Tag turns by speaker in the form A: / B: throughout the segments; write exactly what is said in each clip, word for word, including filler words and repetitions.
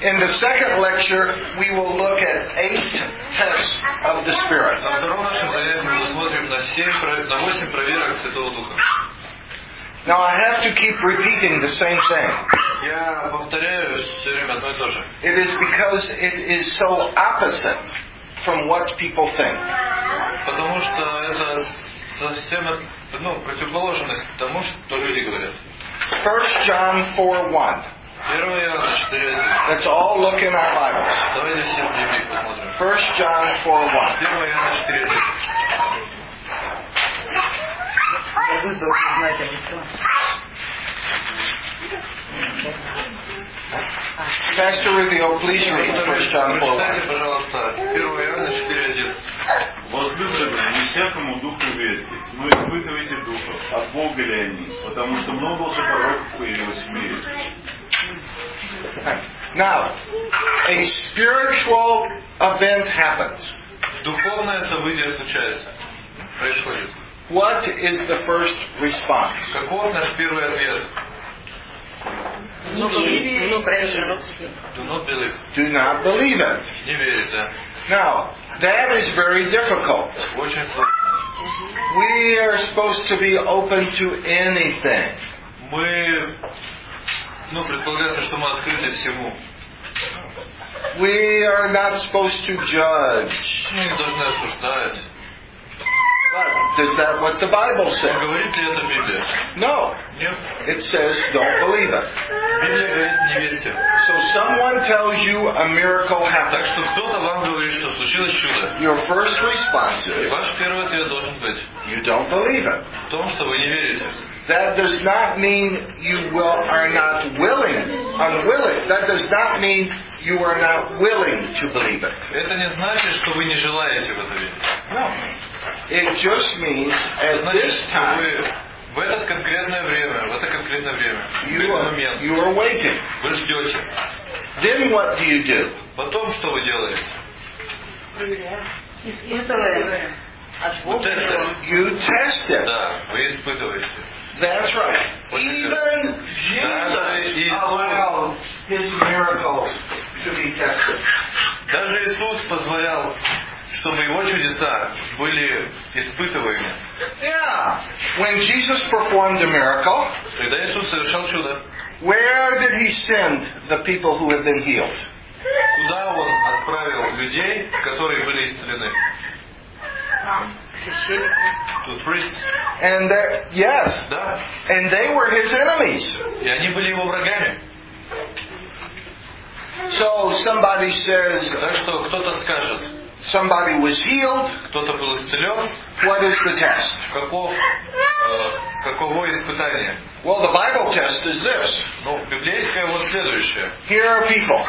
A: In the second lecture, we will look at eight tests of the Spirit.
B: На втором нашем занятии мы посмотрим на семь, на восемь проверок Святого Духа.
A: Now I have to keep repeating the same thing.
B: Я повторяю все время одно и то же.
A: It is because it is so opposite from what people think.
B: Потому что это совсем, ну, противоположность тому, что люди говорят.
A: First John four one.
B: первое Иоанна четыре один.
A: Let's all look in our Bibles.
B: Давайте все в Библии посмотрим.
A: First John four one.
B: первое Иоанна четыре один.
C: Вы должны знать это все.
A: Pastor Rubio, please read First John four one.
B: Читайте, пожалуйста, первое Иоанна четыре один.
D: Возлюбленные, не всякому духу верьте, но испытывайте духов, от Бога ли они, потому что много лжепророков появилось в мире.
A: Now, a spiritual event happens.
B: Духовное событие случается, происходит.
A: What is the first response?
B: Каков наш первый ответ?
C: Не верить.
B: Do not believe.
A: Do not believe it.
B: Не верить, да.
A: Now, that is very difficult.
B: Очень сложно.
A: We are supposed to be open to anything.
B: Мы, ну, предполагается, что мы открыты всему.
A: We are not supposed to judge.
B: Мы не должны осуждать.
A: But is that what the Bible says?
B: Говорит ли это Библия?
A: No.
B: Нет.
A: It says don't believe it.
B: Библия говорит, не верьте.
A: So someone tells you a miracle
B: Так
A: happened.
B: что кто-то вам говорит, что случилось чудо.
A: Your first response is
B: Ваш первый ответ должен быть
A: you don't believe it.
B: в том, что вы не верите.
A: That does not mean you will are not willing, unwilling. That does not mean you are not willing to believe it.
B: Это не значит, что вы не желаете в это верить.
A: No. It just means at
B: Значит,
A: this
B: что
A: time
B: вы в это конкретное время, в это конкретное время, в
A: you
B: этот
A: are,
B: момент,
A: you are waiting.
B: вы ждете.
A: Then what do you do?
B: Потом что вы делаете?
C: Испытываем. От
B: Вы
C: Бога.
B: тестите.
A: You test it.
B: Да, вы испытываете.
A: That's right. Even Jesus allowed his miracles to be tested.
B: Даже Иисус позволял, чтобы Его чудеса были испытываемы.
A: Yeah. When Jesus performed a miracle,
B: Когда Иисус совершал чудо,
A: where did he send the people who had been healed?
B: куда Он отправил людей, которые были исцелены? To priest.
A: And there, yes,
B: Да.
A: and they were his enemies.
B: И они были Его врагами.
A: So somebody says
B: Так что кто-то скажет,
A: somebody was healed.
B: кто-то был исцелен.
A: What is the test?
B: Каков, э, каково испытание?
A: Well, the Bible test is this.
B: Ну, библейское вот следующее.
A: Here are people.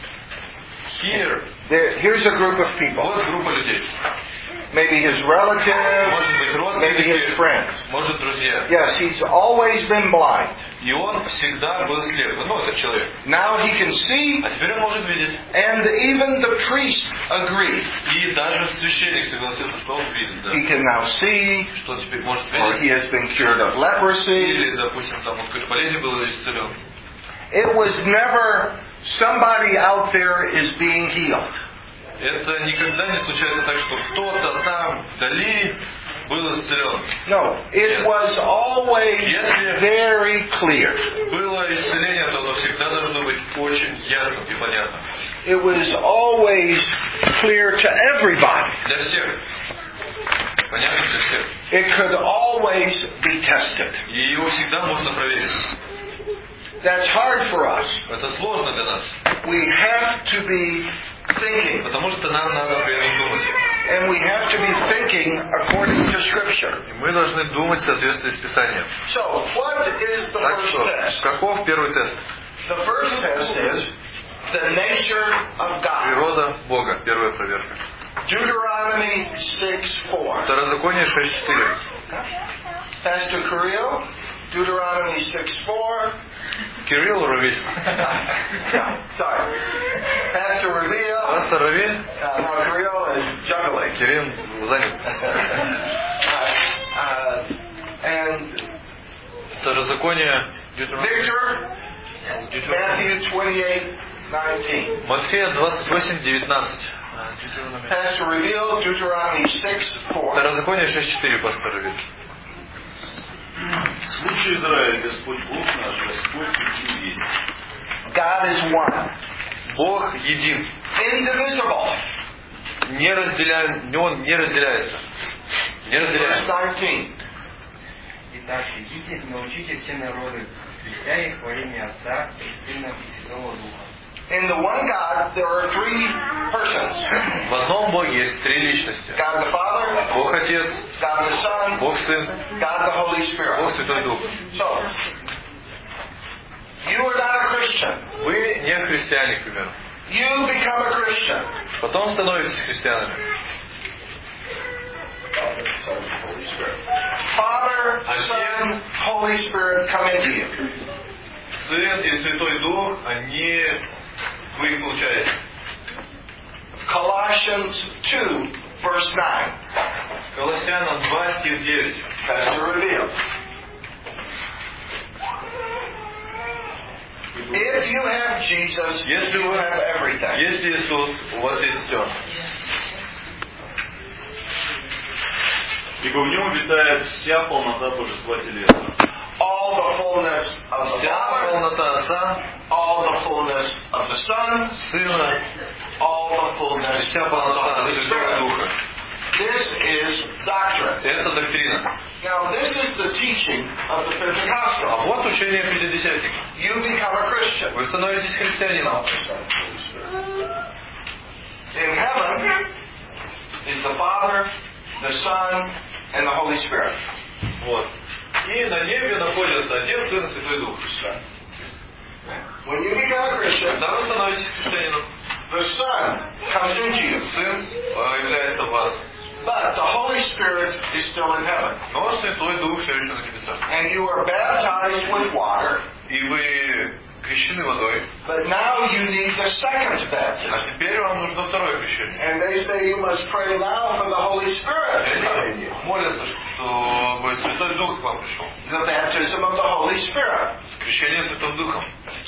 B: Here.
A: There, here's a group of people.
B: Вот группа людей.
A: Maybe his relatives,
B: Может быть,
A: maybe his
B: родственники,
A: friends.
B: может, друзья.
A: Yes, he's always been blind.
B: И он всегда был слеп. Ну, этот человек.
A: Now he can see,
B: А теперь он может видеть.
A: and even the priest agreed.
B: И даже священник согласился, что он видит, да.
A: He can now see,
B: Что он теперь может
A: or he
B: видеть.
A: has been cured of leprosy.
B: Или, допустим, там он какой-то болезнь был исцелен.
A: It was never somebody out there is being healed.
B: Это никогда не случается так, что кто-то там вдали был исцелен.
A: No, it was always very clear.
B: Было исцеление, то оно всегда должно быть очень ясным и понятным.
A: It was always clear to everybody.
B: Для всех. Понятно для всех.
A: It could always be tested.
B: И его всегда можно проверить.
A: That's hard for us.
B: Это сложно для нас.
A: We have to be thinking,
B: Потому что нам надо при этом думать.
A: and we have to be thinking according to Scripture.
B: И мы должны думать в соответствии с Писанием.
A: So, what is the
B: Так
A: first
B: что,
A: test?
B: каков первый тест?
A: The first test is the nature of God.
B: Природа Бога. Первая проверка.
A: Deuteronomy six four.
B: Второзаконие шесть четыре.
A: Pastor Carrillo, Deuteronomy six four.
B: Кирилл Равиль.
A: Sorry. Pastor Reveal.
B: Пастор Равиль.
A: Uh, no, Carrillo is juggling.
B: Кирилл занят.
A: uh, uh, and
B: Второзаконие.
A: Victor, Matthew twenty-eight nineteen.
B: Матфея двадцать восемь девятнадцать.
A: Pastor revealed Deuteronomy six four.
B: Второзаконие шесть четыре, пастор Равид.
D: Слушай, Израиль, Господь Бог наш, Господь един есть.
A: God is one.
B: Бог един.
A: Indivisible.
B: Не разделяем, Он не разделяется. Не
A: Verse
B: разделяется.
A: nineteen.
E: Итак, идите, научите все народы, крестя их во имя Отца и Сына и Святого Духа.
A: In the one God, there are three persons.
B: В одном Боге есть три личности.
A: God the Father,
B: Бог Отец,
A: God the Son,
B: Бог Сын,
A: God the Holy
B: Бог
A: Spirit.
B: Святой Дух.
A: So, you are not a Christian.
B: Вы не христиане, к примеру.
A: You become a Christian.
B: Потом становитесь христианами.
A: Holy Spirit. Father, Son, Holy Spirit come into you.
B: Сын и Святой Дух, они, вы их получаете.
A: Colossians two, verse nine.
B: Колоссянам два, стих девять.
A: Pastor revealed. If you have Jesus,
B: Если
A: you
B: вы,
A: have everything.
B: если Иисус, у вас есть все.
D: Ибо в нем обитает вся полнота Божества телеса.
A: All the fullness of the
B: Вся
A: Father,
B: полнота Отца,
A: all the fullness of the Son,
B: Сына,
A: all the fullness
B: вся
A: of the
B: полнота
A: Holy
B: Святого
A: Spirit.
B: Духа.
A: This is doctrine.
B: Это доктрина.
A: Now, this is the teaching of the
B: А
A: Pentecostals.
B: вот учение пятидесятников.
A: You become a Christian.
B: Вы становитесь христианином.
A: In heaven is the Father, the Son, and the Holy Spirit.
B: Вот. И на небе находятся Отец, Сын и Святой Дух.
A: When you become a Christian,
B: Когда вы становитесь христианином,
A: the Son comes into you,
B: Сын является в вас.
A: but the Holy Spirit is still in heaven.
B: Но Святой Дух все еще на небесах.
A: And you are baptized with water,
B: И вы крещены водой.
A: but now you need the second
B: А
A: baptism.
B: теперь вам нужно второе крещение.
A: And they say you must pray now for the Holy Spirit to come in you.
B: Молятся, чтобы Святой Дух к вам пришел.
A: The baptism of the Holy Spirit.
B: Крещение Святым Духом.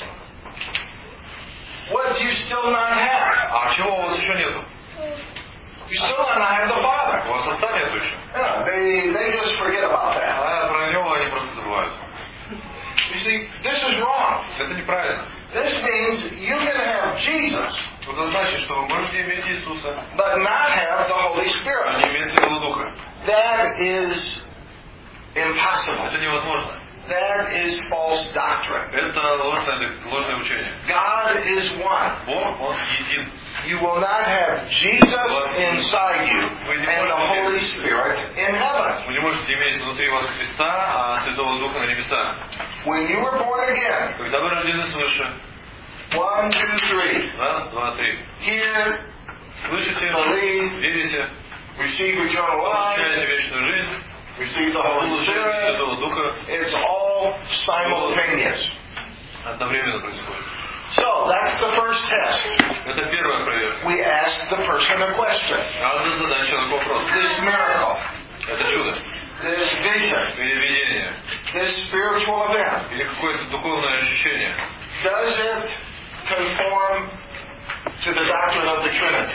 A: What do you still not have?
B: А чего у вас еще нету?
A: You still do not have the
B: У
A: Father.
B: вас Отца нету еще.
A: Yeah, they, they just forget about that.
B: А про него они просто забывают.
A: You see, this is wrong.
B: Это неправильно.
A: This means you can have Jesus,
B: Это значит, что вы можете иметь Иисуса,
A: but not have the Holy
B: а
A: Spirit.
B: не иметь Святого Духа.
A: That is impossible.
B: Это невозможно.
A: That is false doctrine.
B: Это ложное, ложное учение.
A: God is one.
B: Бог, Он един.
A: You will not have Jesus inside you and the Holy Spirit in heaven.
B: Вы не можете иметь внутри вас Христа, а Святого Духа на небесах.
A: When you were born again,
B: Когда вы рождены свыше,
A: one, two, three,
B: раз, два, три,
A: hear,
B: слышите,
A: Believe.
B: верите,
A: receive eternal life,
B: получаете вечную жизнь,
A: receive the Holy
B: получаете
A: Spirit.
B: Святого Духа,
A: It's all simultaneous.
B: одновременно происходит.
A: So, that's the first test.
B: Это первая проверка.
A: We ask the person a question.
B: Надо задать человеку вопрос.
A: This miracle,
B: Это чудо,
A: this vision,
B: или видение,
A: this spiritual event,
B: или какое-то духовное ощущение,
A: does it conform to the doctrine of the Trinity?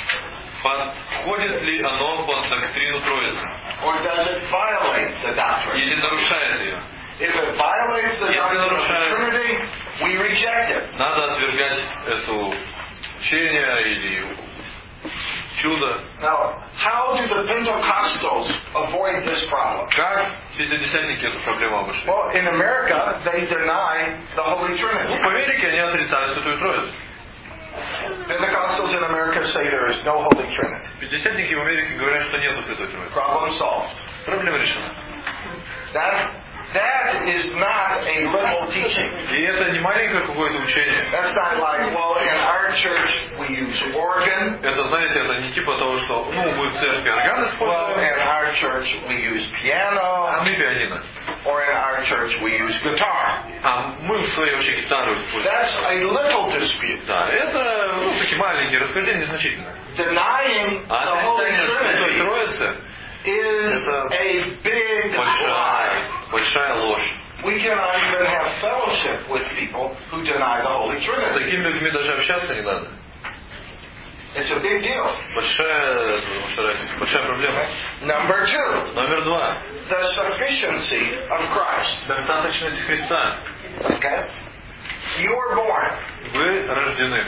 B: подходит ли оно под доктрину Троицы?
A: Or does it violate the doctrine?
B: Или нарушает ее?
A: If it violates the
B: Если
A: doctrine of the
B: нарушает,
A: Trinity, we reject it.
B: надо отвергать это учение или чудо.
A: Now, how do the Pentecostals avoid this problem?
B: Как пятидесятники эту проблему обошли?
A: Well, in America, they deny the Holy
B: Ну,
A: Trinity.
B: в Америке они отрицают Святую Троицу.
A: Pentecostals in America say there is no Holy Trinity.
B: Пятидесятники в Америке говорят, что нету Святой Троицы.
A: Problem solved.
B: Проблема решена.
A: That, that is not a little teaching.
B: И это не маленькое какое-то учение.
A: That's not like, well, in our church we use organ.
B: Это, знаете, это не типа того, что, ну, мы в церкви орган
A: Well,
B: используем,
A: in our church we use
B: а
A: piano.
B: мы пианино.
A: Or in our church we use guitar.
B: А мы в своей вообще гитару используем.
A: That's a little dispute.
B: Да, это, ну, такие маленькие расхождения, незначительные.
A: Denying
B: А
A: the Holy
B: отрицание Святой
A: Trinity
B: Троицы
A: is a big
B: большая,
A: lie.
B: большая ложь.
A: We cannot even have fellowship with people who deny the Holy
B: С
A: Trinity.
B: такими людьми даже общаться не надо.
A: It's a big deal.
B: Большая, большая проблема.
A: Number two,
B: Номер два.
A: the sufficiency of Christ.
B: Достаточность Христа.
A: Okay? You are born.
B: Вы рождены.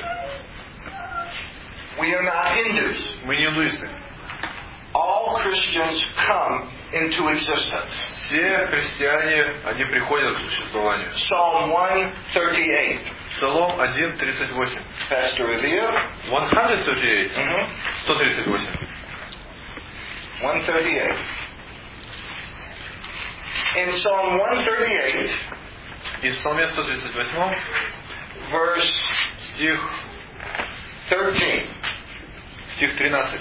A: We are not Hindus.
B: Мы не индуисты.
A: All Christians come into existence.
B: Все христиане, они приходят к существованию.
A: Psalm one thirty-eight.
B: Псалом один тридцать восемь.
A: Pastor Revere.
B: one thirty-eight.
A: Mm-hmm.
B: сто тридцать восемь.
A: one thirty-eight. In Psalm one thirty-eight,
B: И в Псалме сто тридцать восемь,
A: verse
B: стих,
A: thirteen.
B: стих тринадцать.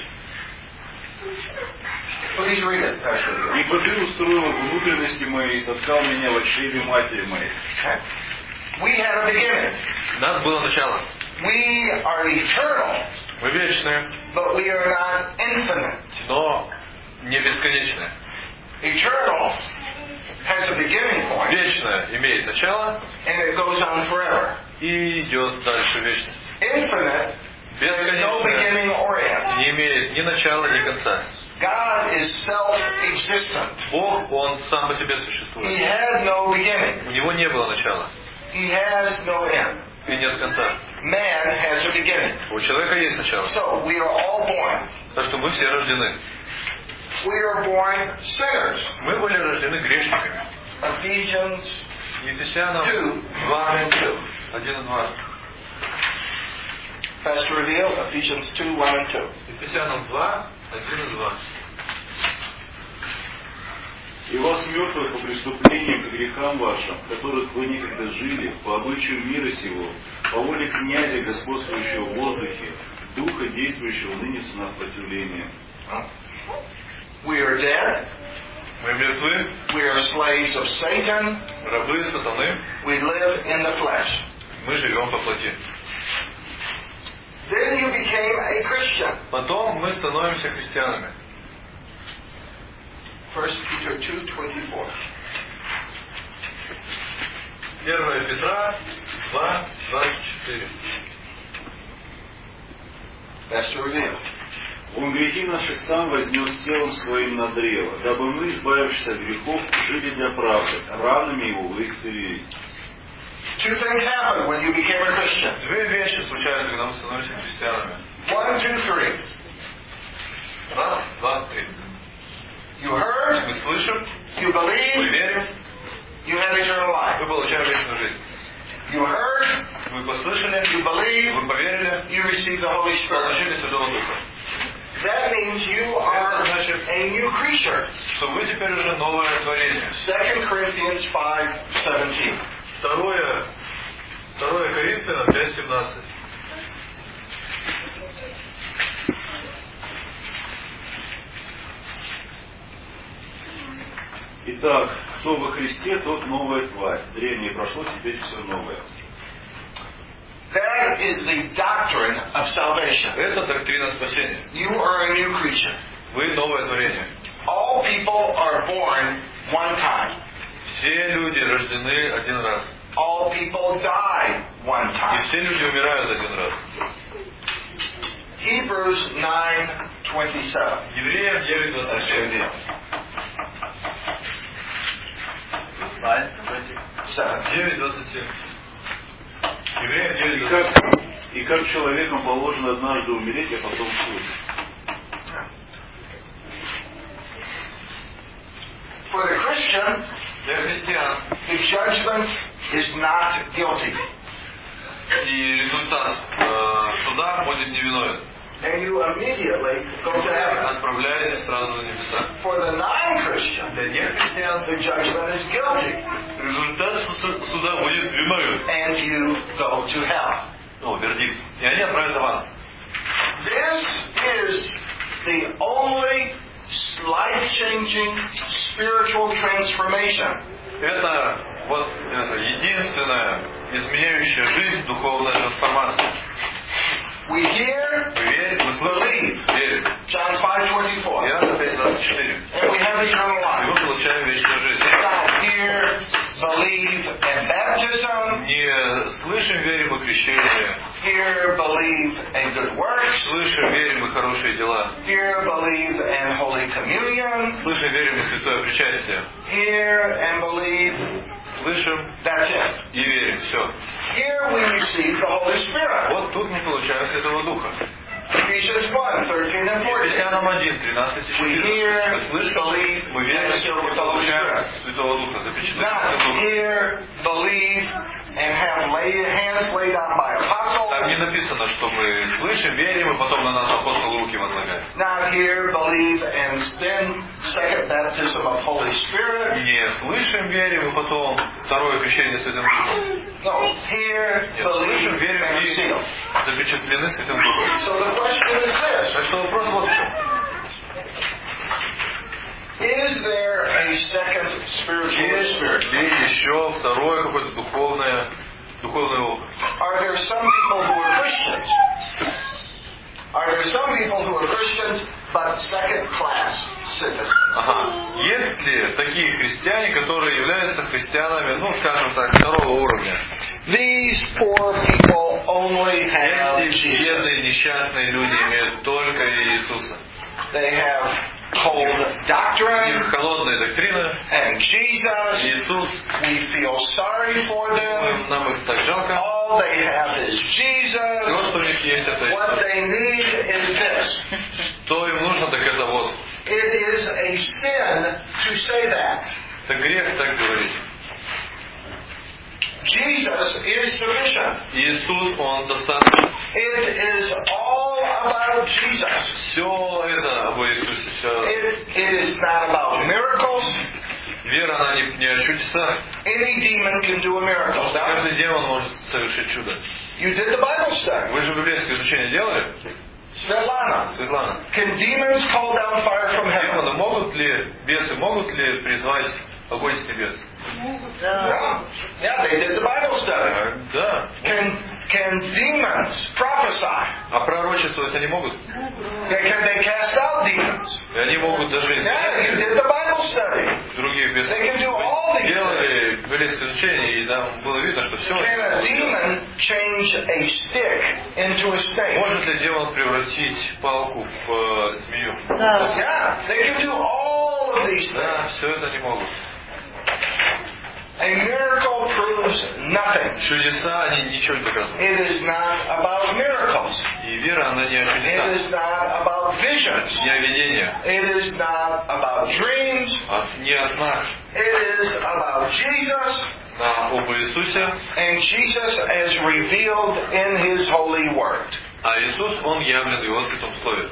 A: Please read it, Pastor Revere.
D: «Ибо ты устроил внутренности мои и соткал меня в чреве матери моей».
A: Okay? We had a beginning.
B: У нас было начало.
A: We are eternal,
B: Мы вечные,
A: but we are not infinite.
B: но не бесконечные.
A: Eternal has a beginning point,
B: Вечное имеет начало
A: and it goes on forever.
B: и идет дальше в вечность.
A: Infinite has no
B: Бесконечное
A: beginning or end.
B: не имеет ни начала, ни конца.
A: God is self-existent.
B: Бог, Он сам по себе
A: He
B: существует.
A: had no beginning.
B: У Него не было начала
A: He has no end.
B: и нет конца.
A: Man has a beginning.
B: У человека есть начало.
A: So we are all born.
B: Так что мы все рождены.
A: We are born sinners.
B: Мы были рождены грешниками.
A: Ephesians
B: Ефесянам
A: two,
B: два,
A: one and two.
B: один и два.
A: Pastor Reveal, Ephesians two, one and two.
B: Ефесянам два, один и два.
D: «И вас мертвых по преступлениям и грехам вашим, в которых вы некогда жили, по обычаю мира сего, по воле князя, господствующего в воздухе, духа, действующего ныне в сынах противления».
A: We are dead.
B: Мы мертвы,
A: We are slaves of Satan.
B: рабы сатаны,
A: We live in the flesh.
B: мы живем по плоти.
A: Then you became a Christian.
B: Потом мы становимся христианами.
A: First Peter two, twenty-four.
B: первое Петра два, двадцать четыре.
A: Pastor Reveal.
D: «Он грехи наши сам вознес телом своим на древо, дабы мы, избавившись от грехов, жили для правды, ранами его вы исцелились».
A: Two things happened when you became a Christian.
B: Две вещи случаются, когда мы становимся христианами.
A: One, two, three.
B: Раз, два, три.
A: You heard,
B: Мы слышим,
A: you
B: мы
A: believed,
B: верим,
A: you had eternal life.
B: мы получаем вечную жизнь.
A: You heard,
B: Мы послышали,
A: you believed,
B: вы поверили,
A: you received the Holy Spirit.
B: получили Святого Духа.
A: That means you are a new creature.
B: Что вы теперь уже новое творение.
A: Second Corinthians five, seventeen.
B: Второе, второе Коринфянам пять семнадцать.
D: «Итак, кто во Христе, тот новая тварь. Древнее прошло, теперь все новое».
A: That is the doctrine of salvation.
B: Это доктрина спасения.
A: You are a new creature.
B: Вы новое творение.
A: All people are born one time.
B: Все люди рождены один раз.
A: All people die one
B: И
A: time.
B: все люди умирают один раз.
A: Hebrews nine twenty-seven.
B: Евреям девять двадцать
A: That's
B: семь.
A: your deal. Seven.
B: девять двадцать семь. Евреям
D: И
B: девять
D: как,
B: двадцать семь.
D: и как человеком положено однажды умереть, а потом суд.
A: For the Christian,
B: Для христиан.
A: the judgment is not guilty.
B: И результат э, суда будет невиновен.
A: And you immediately go to heaven.
B: Отправляетесь сразу на небеса.
A: For the non-Christian,
B: Для нехристиан
A: the judgment is guilty.
B: результат су- суда будет виновен.
A: And you go to hell.
B: Ну, вердикт. И они отправятся в ад.
A: This is the only life-changing spiritual transformation
B: Это вот это единственная изменяющая жизнь духовная трансформация.
A: we hear,
B: Мы верим, мы слышим, верим.
A: John five twenty-four,
B: Иоанна пять двадцать четыре.
A: and we have eternal
B: И мы
A: life.
B: получаем вечную жизнь.
A: Now hear, believe,
B: крещение.
A: Hear, believe in good works.
B: Слышим, верим и хорошие дела.
A: Hear, believe in Holy Communion.
B: Слышим, верим и святое причастие.
A: Hear and believe.
B: Слышим
A: That's it.
B: и верим. Все.
A: Here we receive the Holy Spirit.
B: Вот тут мы получаем Святого Духа.
A: Ephesians one, thirteen and fourteen.
B: Ефесянам один, тринадцать и
A: We
B: четырнадцать.
A: hear,
B: Мы слышим,
A: believe,
B: мы верим,
A: and seal with the Holy
B: получаем
A: Spirit.
B: Святого Духа. Запечатленный
A: Not
B: Святым Духом.
A: hear, believe, and have lay, hands laid on by apostles.
B: Там не написано, что мы слышим, верим, и потом на нас апостол руки возлагает.
A: Not hear, believe, and then second baptism of Holy Spirit.
B: Не слышим, верим, и потом второе крещение Святым Духом.
A: No, hear,
B: Нет,
A: believe,
B: слышим, верим
A: and
B: и
A: seal.
B: запечатлены Святым Духом.
A: So the question is this.
B: Так что вопрос вот в чем.
A: Is there a second spiritual
B: Есть
A: spirit?
B: ли еще второе какое-то духовное, духовное опыт?
A: Are there some people who are Christians? Are there some people who are Christians but second class citizens?
B: Ага. Есть ли такие христиане, которые являются христианами, ну, скажем так, второго уровня?
A: These poor people only have
B: Эти
A: Jesus.
B: бедные, несчастные люди имеют только Иисуса.
A: They have cold
B: У них
A: doctrine
B: холодная доктрина,
A: and Jesus.
B: Иисус,
A: We feel sorry for them.
B: нам их так жалко.
A: All they have is
B: И
A: Jesus.
B: вот что у них есть, это
A: What
B: Иисус.
A: they need is this.
B: Что им нужно, так это вот.
A: It is a sin to say that.
B: Это грех так говорить.
A: Jesus is sufficient.
B: Иисус, Он достаточно.
A: It is all about Jesus.
B: Все это об Иисусе. Все.
A: It, it is not about miracles.
B: Вера, она не, не о чудесах.
A: Any demon can do a miracle.
B: Потому что каждый демон может совершить чудо.
A: You did the Bible study.
B: Вы же библейское изучение делали?
A: Svetlana.
B: Светлана.
A: Can demons call down fire from heaven?
B: Демоны могут ли, бесы могут ли призвать огонь с небес?
A: Yeah. Yeah, they did the Bible study.
B: А, Да.
A: Can can demons prophesy?
B: А пророчествовать они могут?
A: They, can they cast out demons?
B: И они могут даже
A: Yeah, you did the Bible study.
B: других бесов.
A: They can do all these things.
B: Делали библейское изучение, и там было видно, что все.
A: Can a demon change a stick into a snake?
B: Может ли демон превратить палку в э, змею?
A: Yeah, they can do all of these
B: Да,
A: things.
B: все это они могут.
A: A miracle proves nothing.
B: Чудеса, они ничего не доказывают.
A: It is not about miracles.
B: И вера, она не о
A: It
B: чудесах,
A: is not about visions.
B: не о видениях,
A: It is not about dreams.
B: а не о снах.
A: It is about Jesus
B: На об Иисусе,
A: and Jesus as revealed in His holy word.
B: а Иисус, Он явлен в Его Святом Слове.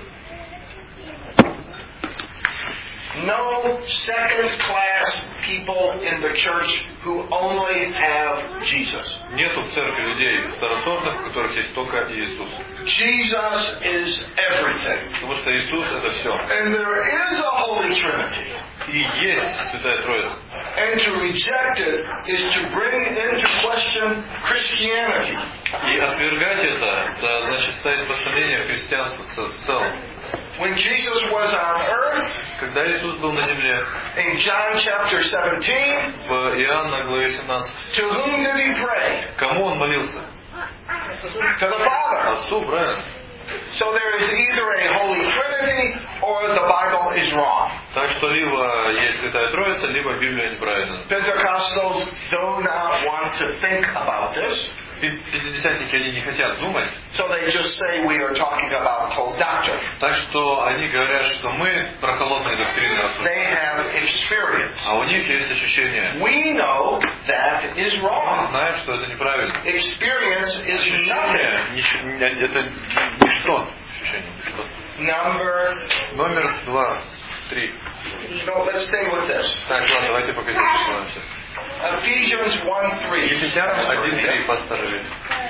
A: No second-class people in the church who only have Jesus.
B: Нету в церкви людей второсортных, у которых есть только Иисус.
A: Jesus is everything.
B: Потому что Иисус — это все.
A: And there is a Holy Trinity.
B: И есть Святая Троица.
A: And to reject it is to bring into question Christianity.
B: И отвергать это, это значит ставить под сомнение христианство в целом.
A: When Jesus was on earth,
B: Когда Иисус был на земле,
A: in John chapter seventeen,
B: в Иоанна главе семнадцать,
A: to whom did He pray?
B: кому Он молился?
A: To the Father.
B: Отцу, правильно?
A: So there is either a Holy Trinity or the Bible is wrong.
B: Так что либо есть Святая Троица, либо Библия неправильна.
A: Pentecostals do not want to think about this,
B: Пятидесятники, они не хотят думать,
A: so they just say we are talking about cold doctrine.
B: так что они говорят, что мы про холодные доктрины рассуждаем.
A: They have experience.
B: А у них есть ощущение.
A: We know that is
B: Мы
A: wrong.
B: знаем, что это неправильно.
A: Experience is
B: Ощущение,
A: nothing.
B: нич- не- это ничто. Ощущение, ничто.
A: Number,
B: Номер два, три.
A: so let's stay with this.
B: Так, ладно, давайте пока здесь остановимся.
A: Ephesians one three.
B: Ефесянам один три, постарше.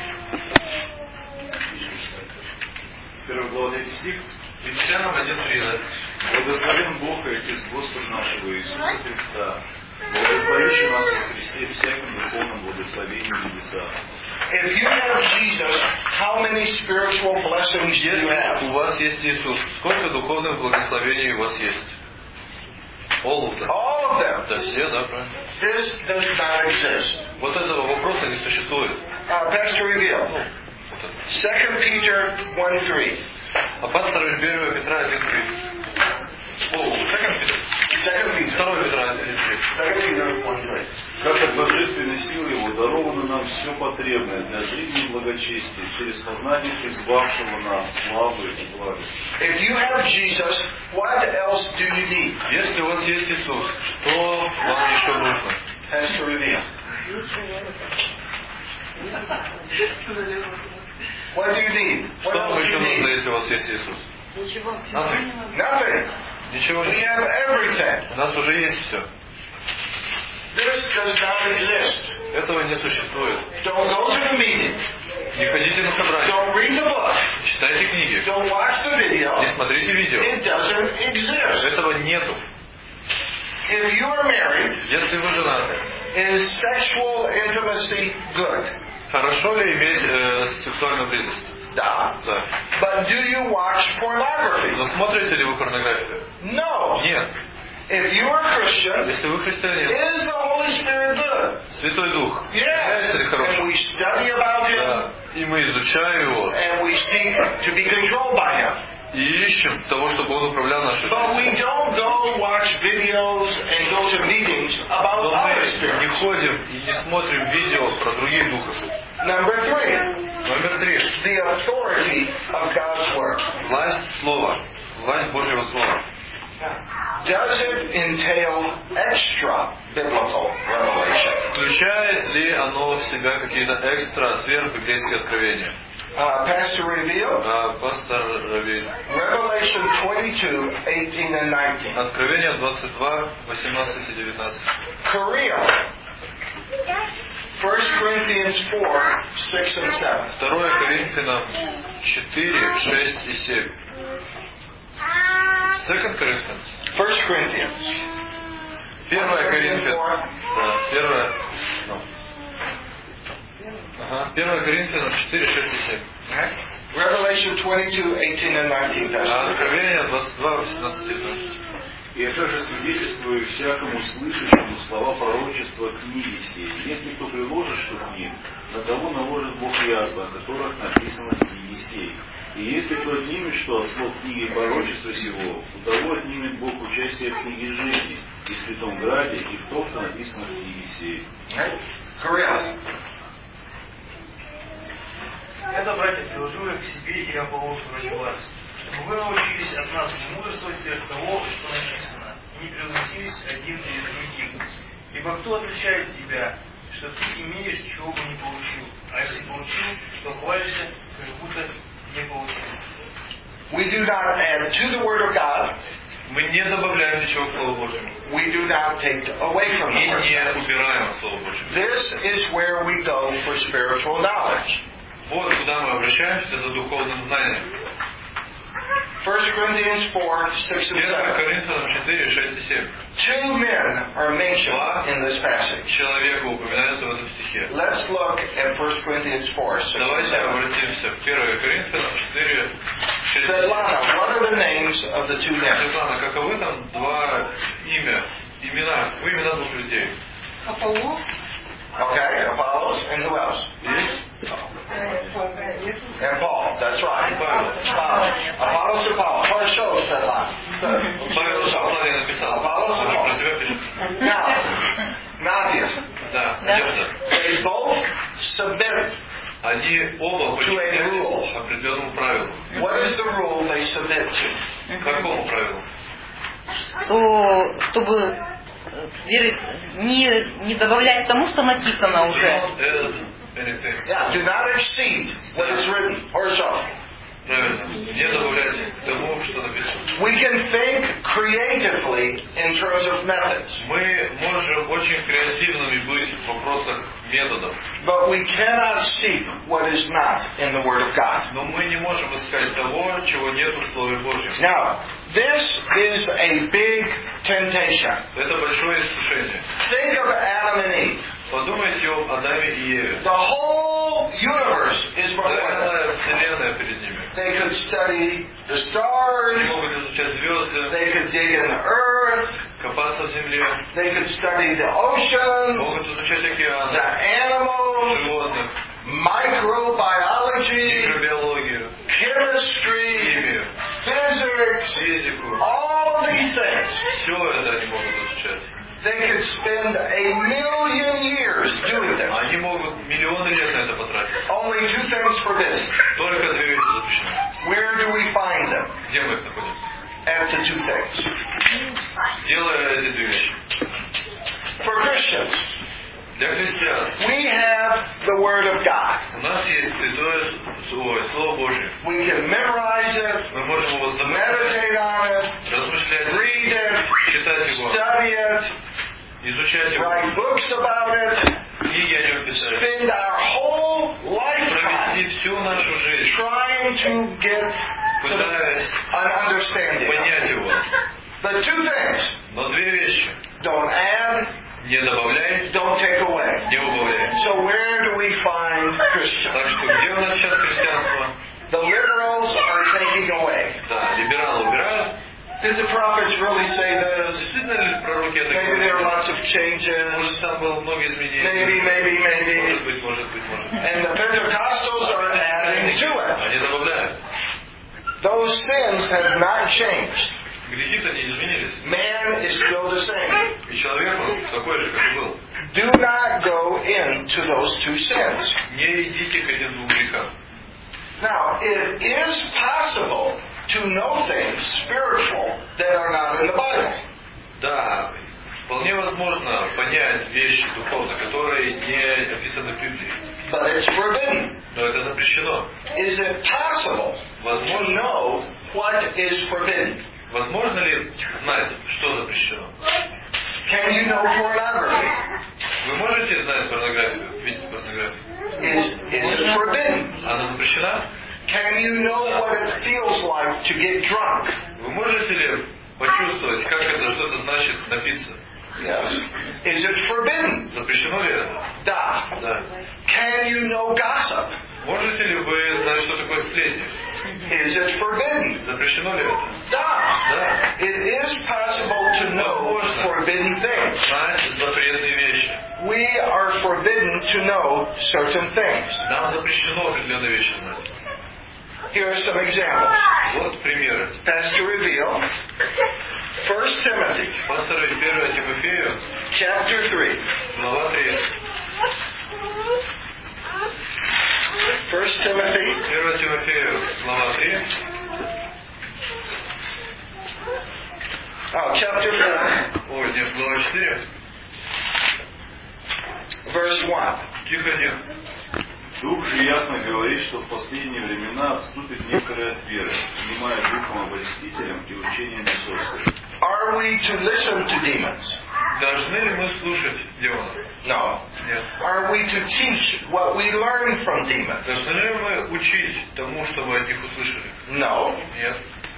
D: Первый глава третий стих.
B: Ефесянам один три, да.
D: Благословен Бог и Отец Господа нашего Иисуса Христа, благословивший нас во Христе всяким духовным благословением в небесах.
A: If you have Jesus, how many spiritual blessings do you
B: Если
A: have?
B: у вас есть Иисус, сколько духовных благословений у вас есть? All of them.
A: All of them.
B: Да, все, да, правильно.
A: This does not exist.
B: Вот этого вопроса не существует.
A: Uh, Pastor Reveal.
B: Ну, вот это.
A: Second Peter one three.
B: Апостол первого Петра один три. О, Second Peter.
A: Second Peter.
B: второй Петра один три.
A: Second Peter one three.
D: Как от божественной силы Его даровано нам все потребное для жизни и благочестия через познание избавшего нас славы и благости.
A: If you have Jesus, what else do you need?
B: Если у вас есть Иисус, что вам еще нужно?
A: Pastor Reveal. What do you need? What
B: Что
A: else
B: вам
A: do
B: еще
A: you
B: нужно,
A: need?
B: если у вас есть Иисус? Nothing.
A: Nothing.
B: Ничего
A: We
B: нет.
A: have everything.
B: У нас уже есть все.
A: This does not exist.
B: Этого не существует.
A: Don't go to the meeting.
B: Не ходите на собрание.
A: Don't read the book.
B: Не читайте книги.
A: Don't watch the video.
B: Не смотрите видео.
A: It doesn't exist.
B: Этого нету.
A: If you are married,
B: Если вы женаты,
A: is sexual intimacy good?
B: хорошо ли иметь э, сексуальную близость?
A: Да.
B: Да.
A: But do you watch pornography?
B: Но смотрите ли вы порнографию?
A: No.
B: Нет.
A: If you are a Christian,
B: Если вы христианин,
A: is the Holy Spirit good?
B: Святой Дух,
A: Yes.
B: является ли
A: And
B: хорошим?
A: we study about Him,
B: Да. И мы изучаем его,
A: and we seek to be controlled by Him.
B: и ищем того, чтобы он управлял нашей
A: But we
B: жизнью.
A: don't go watch videos and go to meetings about
B: Но
A: other
B: мы не
A: spirits.
B: ходим и не смотрим видео про других духов.
A: Number three,
B: Номер три.
A: the authority of God's Word.
B: Власть Слова. Власть Божьего Слова.
A: Does it entail extra biblical revelation?
B: Включает ли оно в себя какие-то экстра сверхбиблейские откровения?
A: Uh, Pastor Reveal,
B: А, пастор Равиль.
A: Revelation twenty-two, eighteen and nineteen.
B: Откровение двадцать два, восемнадцать и девятнадцать.
A: Korea, First Corinthians four, six and seven.
B: Второе Коринфянам четыре, шесть и семь. Second Corinthians.
A: First Corinthians.
B: Первое Коринфянам. Да, первое. Ну. Ага. Первое Коринфянам четыре, шесть и семь.
A: Okay. Revelation twenty-two, eighteen and nineteen.
B: А
A: Pastor.
B: Откровение двадцать два, восемнадцать и девятнадцать.
D: И я также свидетельствую всякому слышащему слова пророчества книги сей. Если кто приложит что к ним, на того наложит Бог язвы, о которых написано в книге сей. И если кто отнимет что от слов книги пророчества сего, у того отнимет Бог участие в книге жизни, и в Святом Граде, и в том, что написано в книге сей.
A: Okay. Korea.
F: Это, братья, приложу я к себе и Аполлосу ради вас, чтобы вы научились от нас не мудрствовать сверх того, что написано, и не превозносились один перед другим. Ибо кто отличает тебя, что ты имеешь, чего бы не получил, а если получил, то хвалишься, как будто не получил.
A: We do not add to the Word of God.
B: Мы не добавляем ничего к Слову Божьему.
A: We do not take away from the
B: И
A: Word.
B: не убираем от Слова Божьего.
A: This is where we go for spiritual knowledge.
B: Вот куда мы обращаемся за духовным знанием.
A: First Corinthians four, six and
B: Первое
A: seven.
B: Коринфянам четыре, шесть и семь.
A: Two men are mentioned in this passage.
B: Человека упоминается в этом стихе.
A: Let's look at First Corinthians four, six and
B: Давайте
A: seven.
B: обратимся в первое Коринфянам четыре, шесть и семь.
A: Svetlana, what are the names of the two men?
B: Светлана, каковы там два имя, имена, вы имена двух людей?
A: Okay, Apollos and who else?
B: Есть?
A: And Paul. That's right.
B: Павел.
A: Apollos. Apollos and Paul. Хорошо, Svetlana. Good.
B: Павел в послании написал.
A: Апполос и
B: Он
A: Павел.
B: про себя пишет.
A: Now, Nadia,
B: Да, Надежда.
A: they both submit.
B: Они оба
A: To a rule.
B: подчинялись определенному правилу.
A: What is the rule they submit to?
B: К какому правилу?
C: То, чтобы э, веры не, не добавлять тому, что написано уже.
B: Not add anything.
A: Yeah, do not exceed what is written or so.
B: Правильно. Не добавлять к тому, что написано.
A: We can think creatively in terms of methods,
B: Мы можем очень креативными быть в вопросах методов,
A: but we cannot seek what is not in the Word of God.
B: но мы не можем искать того, чего нет в Слове Божьем.
A: Now, this is a big temptation.
B: Это большое искушение.
A: Think of Adam and Eve.
B: Подумайте об Адаме и Еве.
A: The whole universe is before them.
B: Целая вселенная перед ними.
A: They could study the
B: Они
A: stars,
B: могут изучать звезды,
A: they could dig in the earth,
B: копаться в земле,
A: they could study the oceans,
B: могут изучать океаны,
A: the animals,
B: животных,
A: microbiology,
B: микробиологию,
A: chemistry,
B: химию,
A: physics,
B: физику.
A: all these things.
B: Все это они могут изучать.
A: They could spend a million years doing this.
B: Они могут миллионы лет на это потратить.
A: Only two things forbidden.
B: Только две вещи запрещены.
A: Where do we find them?
B: Где мы их находим?
A: At the two things.
B: Делая эти две вещи.
A: For Christians,
B: Для христиан
A: we have the Word of God.
B: у нас есть Святое Слово, Слово Божье.
A: We can memorize it,
B: Мы можем его запомнить,
A: meditate on it,
B: размышлять,
A: read it,
B: читать его,
A: study it,
B: изучать его,
A: write books about it,
B: книги о нем писать,
A: spend our whole lifetime
B: провести всю нашу жизнь,
A: trying to get to
B: пытаясь
A: an understanding.
B: понять его.
A: The two things,
B: Но две вещи.
A: don't add,
B: Не добавляй,
A: don't take away.
B: не убавляй.
A: So where do we find Christians?
B: Так что где у нас сейчас христианство?
A: The liberals are taking away.
B: Да, либералы убирают.
A: Did the prophets really say this?
B: Действительно ли пророки это
A: Maybe there are
B: говорили?
A: lots of changes.
B: Может, там было много изменений.
A: Maybe, maybe, maybe.
B: Может быть, может быть, может быть.
A: And the Pentecostals are adding to it.
B: Они добавляют.
A: Those sins have not changed.
B: Грехи-то не изменились.
A: Man is still the same.
B: И человек он такой же, как и был.
A: Do not go into those two sins.
B: Не идите к этим двум грехам.
A: Now, it is possible to know things spiritual that are not in the Bible.
B: Да, вполне возможно понять вещи духовно, которые не описаны в Библии.
A: But it's forbidden.
B: Но это запрещено.
A: Is it possible to
B: Возможно,
A: know what is forbidden?
B: возможно ли знать, что запрещено?
A: Can you know pornography?
B: Вы можете знать порнографию, видеть порнографию?
A: Is, is it forbidden?
B: Она запрещена?
A: Can you know what it feels like to get drunk?
B: Вы можете ли почувствовать, как это, что это значит напиться?
A: Yes. Is it forbidden?
B: Запрещено ли это?
A: Da.
B: Да.
A: Can you know gossip?
B: Можете ли вы знать, что такое сплетни?
A: Is it forbidden?
B: Запрещено ли это?
A: Da.
B: Да.
A: It is possible to know forbidden things.
B: Знать запретные вещи.
A: We are forbidden to know certain things.
B: Нам запрещено определенные вещи знать.
A: Here are some examples.
B: Вот примеры.
A: Pastor Reveal, First Timothy,
B: Пастора первое Тимофею,
A: chapter three.
B: глава три.
A: First Timothy,
B: первое Тимофею, глава три.
A: oh, chapter four,
B: Ой, нет, глава четыре.
A: verse one.
B: Стих один.
D: Дух же ясно говорит, что в последние времена отступит некоторые от веры, внимая духом обольстителям и учением бесовским.
A: Are we to listen to demons?
B: Должны ли мы слушать демонов?
A: No.
B: Нет.
A: Are we to teach what we learn from demons?
B: Должны ли мы учить тому, что мы от них услышали?
A: No.
B: Нет.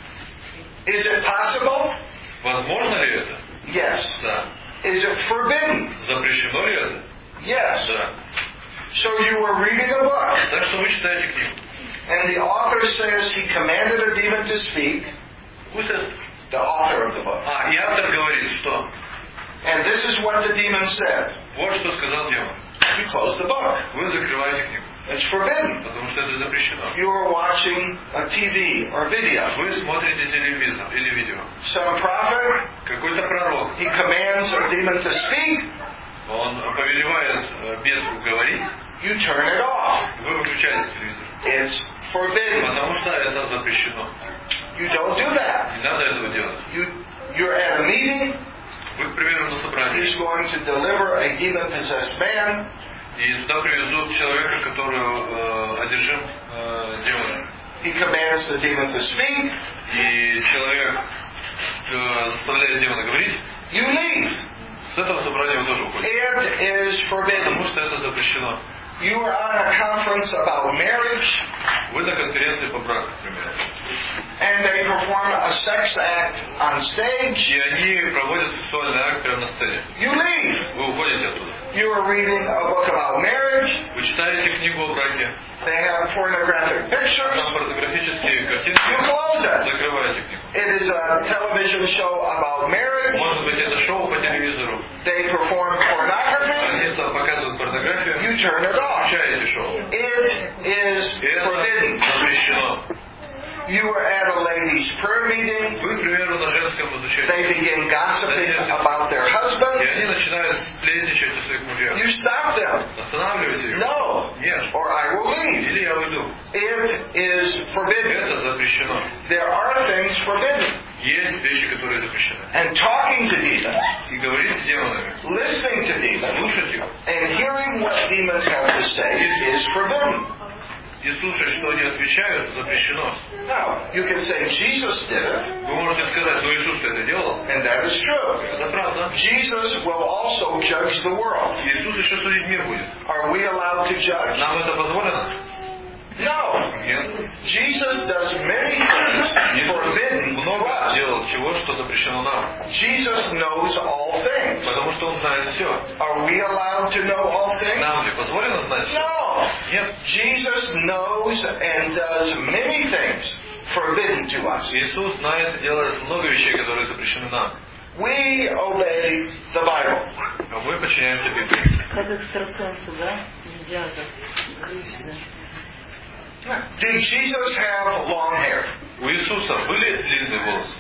A: Is it possible?
B: Возможно ли это?
A: Yes.
B: Да.
A: Is it forbidden?
B: Запрещено ли это?
A: Yes.
B: Да.
A: So you were reading a book,
B: Так что вы читаете книгу.
A: and the author says he commanded a demon to speak.
B: Пусть это...
A: The author of the book.
B: А, и автор говорит, что?
A: And this is what the demon said.
B: Вот что сказал демон.
A: You close the book.
B: Вы закрываете книгу.
A: It's forbidden.
B: Потому что это запрещено.
A: You are watching a T V or video.
B: Вы смотрите телевизор или видео.
A: Some prophet,
B: Какой-то пророк,
A: he commands a demon to speak.
B: он повелевает э, бесу говорить,
A: You turn it off.
B: вы выключаете телевизор.
A: It's forbidden.
B: Потому что это запрещено.
A: You don't do that.
B: Не надо этого делать.
A: You, you're at a meeting.
B: Вы, к примеру, на собрании.
A: He's going to deliver a demon-possessed man.
B: И сюда привезут человека, который э, одержим э, демоном.
A: He commands the demon to speak.
B: И человек э, заставляет демона говорить.
A: You leave.
B: С этого собрания вы тоже уходите.
A: It is forbidden.
B: Потому что это запрещено.
A: You are on a conference about marriage,
B: Вы на конференции по браку, к примеру.
A: and they perform a sex act on stage.
B: И они проводят сексуальный акт прямо на сцене.
A: You leave.
B: Вы уходите оттуда.
A: You are reading a book about marriage.
B: Вы читаете книгу о браке.
A: They have pornographic
B: Там
A: pictures.
B: порнографические картинки.
A: You close it.
B: Закрываете книгу.
A: It is a television show about marriage.
B: Может быть, это шоу по телевизору.
A: They perform pornography. pornography,
B: Они там показывают порнографию.
A: you turn it off.
B: Включаете шоу.
A: It is forbidden.
B: Это запрещено.
A: You were at a ladies' prayer meeting.
B: Вы, к примеру, на женском изучении.
A: They begin gossiping about their
B: И
A: husbands.
B: они начинают сплетничать о своих мужьях.
A: You stop them.
B: Останавливайте их.
A: No,
B: Нет.
A: or I will leave.
B: Или я уйду.
A: It is forbidden.
B: Это запрещено.
A: There are things forbidden.
B: Есть вещи, которые запрещены.
A: And talking to demons,
B: И говорить с демонами,
A: listening to demons,
B: слушать их,
A: and hearing what demons have to say is forbidden.
B: и слушать, что они отвечают, запрещено.
A: Now, you can say Jesus did it,
B: Вы можете сказать, ну Иисус это делал.
A: and that is true.
B: Это правда.
A: Jesus will also judge the world.
B: Иисус еще судить мир будет.
A: Are we allowed to judge?
B: Нам это позволено?
A: No.
B: Нет.
A: Jesus does many things forbidden to
B: Много
A: us.
B: делал чего, что запрещено нам.
A: Jesus knows all things.
B: Потому что Он знает все.
A: Are we allowed to know all things?
B: Нам ли позволено знать все?
A: No.
B: Нет.
A: Jesus knows and does many things forbidden to us.
B: Иисус знает и делает много вещей, которые запрещены нам.
A: We obey the Bible.
B: А мы подчиняемся Библии.
C: Как экстрасенсы, да? Нельзя так грызть, да.
A: Did Jesus have long hair?
B: У Иисуса были длинные волосы?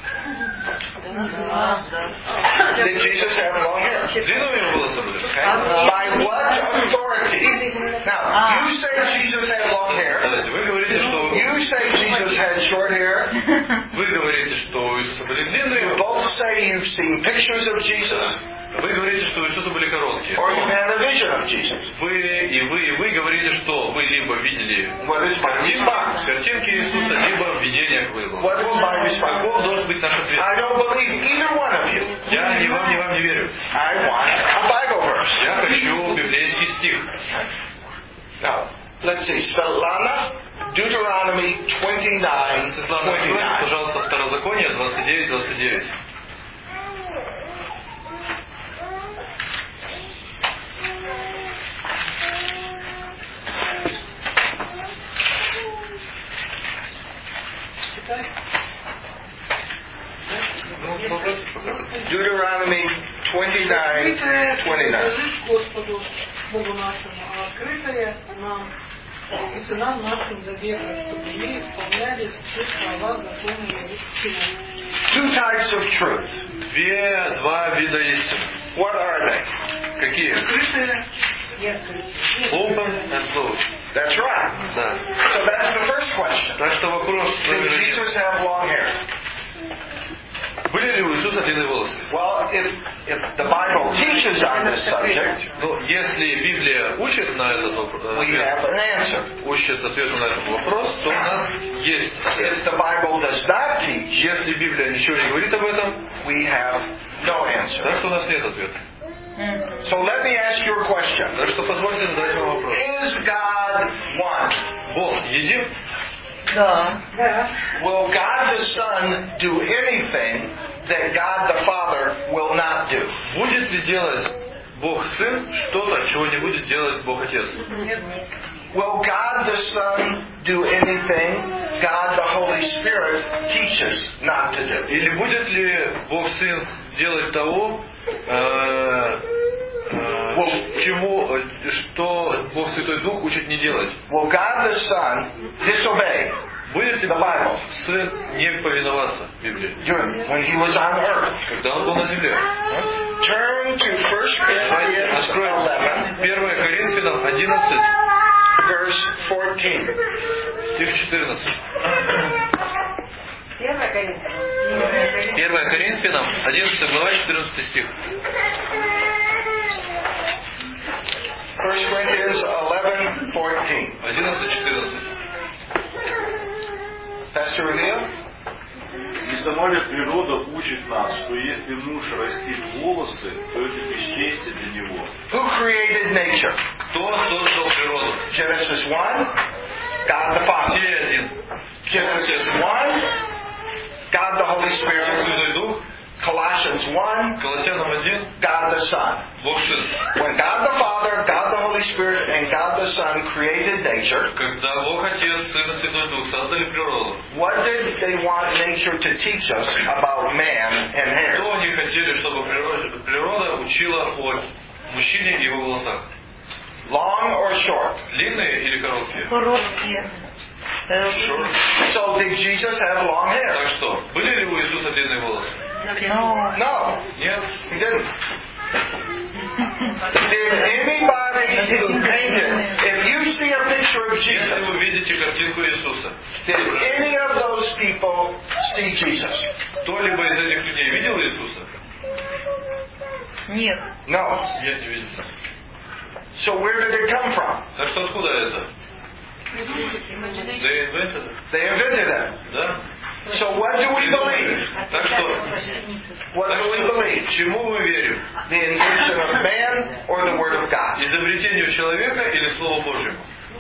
C: Да, да.
A: Did Jesus have long hair?
B: Длинные у него волосы были?
A: By what authority? Now, you say Jesus had long hair.
B: Подождите, вы говорите, что
A: You say Jesus had short hair.
B: вы говорите, что у Иисуса были
A: You
B: длинные,
A: both say you've seen pictures of Jesus,
B: вы говорите, что у Иисуса были короткие.
A: or you've had a vision of Jesus.
B: Вы и вы и вы говорите, что вы либо видели
A: What is my response?
B: картинки Иисуса, либо в видениях вы его.
A: What is my response?
B: Каков должен быть наш ответ?
A: I don't believe either one of you.
B: Я ни вам, ни вам не верю.
A: I want a Bible verse.
B: Я хочу библейский стих.
A: Now, let's see. Svetlana, Deuteronomy twenty-nine,
B: Светлана, откройте,
A: twenty-nine.
B: пожалуйста, Второзаконие двадцать девять двадцать девять.
A: Deuteronomy twenty-nine, twenty-nine.
G: Господу Богу нашему, а открытое нам и сынам нашим до века, чтобы мы исполняли все слова закона Его.
A: Two types of truth.
B: Две, два вида истин.
A: What are they?
B: Какие?
G: Открытое и открытое.
B: Open and closed.
A: That's right.
B: Да.
A: So that's the first question.
B: Так что вопрос
A: Did
B: номер один.
A: Jesus have long hair?
B: Были ли у Иисуса длинные волосы?
A: Well, if, if the Bible teaches on this subject,
B: Ну, если Библия учит на этот вопрос,
A: we have an answer.
B: учит ответу на этот вопрос, то у нас есть ответ.
A: If the Bible does not teach,
B: Если Библия ничего не говорит об этом,
A: we have no answer.
B: так что у нас нет ответа.
A: So let me ask you a question.
B: Так что позвольте задать вам вопрос.
A: Is God one?
B: Бог един?
C: Да.
A: Will God the Son do anything that God the Father will not do?
B: Будет ли делать Бог Сын что-то, чего не будет делать Бог Отец?
A: Will God the Son do anything God the Holy Spirit teaches not to do?
B: Или будет ли Бог Сын делать того, э, э, чему, э, что Бог Святой Дух учит не делать?
A: Will God the Son disobey
B: Будет ли
A: the Bible
B: Сын не повиноваться Библии,
A: during, when He was on earth?
B: когда Он был на земле?
A: Turn to First
B: Давайте
A: Corinthians
B: откроем
A: eleven,
B: первое Коринфянам одиннадцать,
A: verse fourteen.
B: стих четырнадцать.
G: Первое, конечно.
B: первое Коринфянам одиннадцатая глава, четырнадцатый стих.
A: First Corinthians eleven, fourteen.
B: одиннадцать четырнадцать.
A: Pastor Reveal?
D: И сама ли природа учит нас, что если муж растит волосы, то это бесчестие для него.
A: Who created nature?
B: Кто создал природу?
A: Genesis one, God the Father.
B: Все один.
A: Genesis one, God the Holy
B: Бог
A: Spirit.
B: Святой Дух,
A: Colossians one,
B: Колоссянам один,
A: God the Son.
B: Бог Сын.
A: When God the Father, God the Holy Spirit, and God the Son created nature,
B: Когда Бог Отец, Сын и Святой Дух создали природу,
A: what did they want nature to teach us about man and hair?
B: что они хотели, чтобы природа, природа учила о мужчине и его волосах?
A: Long or short?
B: Длинные или короткие?
C: Короткие. Э,
A: So did Jesus have long hair?
B: Так что, были ли у Иисуса длинные волосы?
C: Но
A: No,
B: Нет.
A: he didn't. Did anybody who painted, if you see a picture of
B: Если
A: Jesus,
B: вы видите картинку Иисуса,
A: did any of those people see Jesus?
B: кто-либо из этих людей видел Иисуса?
C: нет.
A: No.
B: Нет, не видел.
A: So where did it come from?
B: Так что откуда это? They invented it.
A: They invented it.
B: Да?
A: So what do we believe?
B: Так что,
A: What
B: так
A: do we
B: что,
A: believe?
B: чему мы верим?
A: The invention of man or the Word of God?
B: Изобретению человека или Слову Божьему?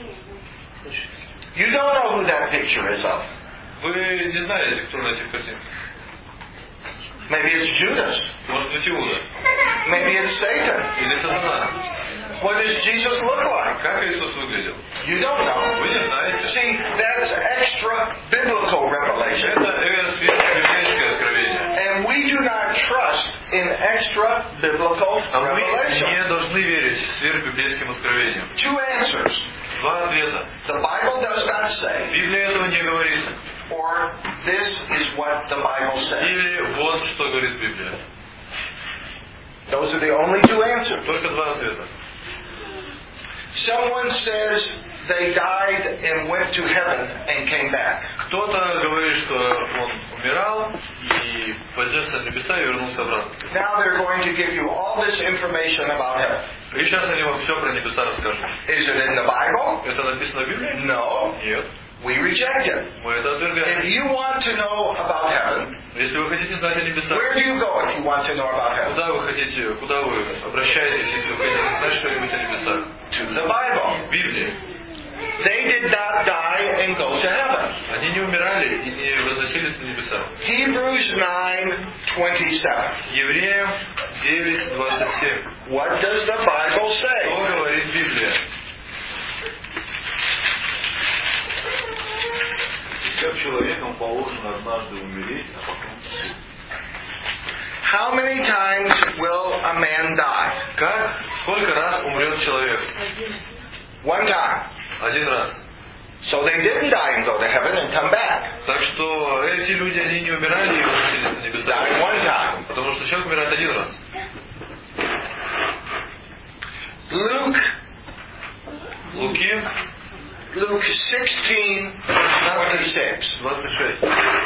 A: You don't know who that picture is of.
B: Вы не знаете, кто на этих картинках?
A: Maybe it's Judas.
B: Может быть, Иуда.
A: Maybe it's Satan.
B: Или Сатана.
A: What does Jesus look like?
B: Как Иисус выглядел?
A: You don't know.
B: Вы не знаете.
A: See, that's extra biblical revelation.
B: Это э, сверхбиблейское откровение.
A: And we do not trust in extra biblical
B: А мы
A: revelation.
B: не должны верить сверхбиблейским откровениям.
A: Two answers.
B: Два ответа.
A: The Bible does not say,
B: Библия этого не говорит.
A: or this is what the Bible says.
B: Или вот что говорит Библия.
A: Those are the only two answers.
B: Только два ответа.
A: Someone says they died and went to heaven and came back.
B: Кто-то говорит, что он умирал и поднялся на небеса и вернулся обратно.
A: Now they're going to give you all this information about heaven.
B: И сейчас они вам все про небеса расскажут.
A: Is it in the Bible?
B: Это написано в Библии?
A: No.
B: Нет.
A: We reject it.
B: Мы это
A: If
B: отвергаем.
A: you want to know about heaven,
B: Если вы хотите знать о небесах,
A: where do you go if you want to know about heaven?
B: куда вы хотите, куда вы обращаетесь, если вы хотите знать что-нибудь о небесах?
A: To the Bible.
B: В Библии.
A: They did not die and go to heaven.
B: Они не умирали и не возносились на небеса.
A: Hebrews nine twenty-seven.
B: Евреям девять двадцать семь.
A: What does the Bible say?
B: Что говорит Библия?
D: Как человеком положено однажды умереть, а потом суд.
A: How many times will a man die?
B: Как? Сколько раз умрет человек?
A: One time.
B: Один раз.
A: So they didn't die and go to heaven and come back.
B: Так что эти люди, они не умирали и возносились на небеса.
A: Died one time.
B: Потому что человек умирает один раз.
A: Luke,
B: Луки
A: Luke sixteen twenty-six.
B: двадцать шесть.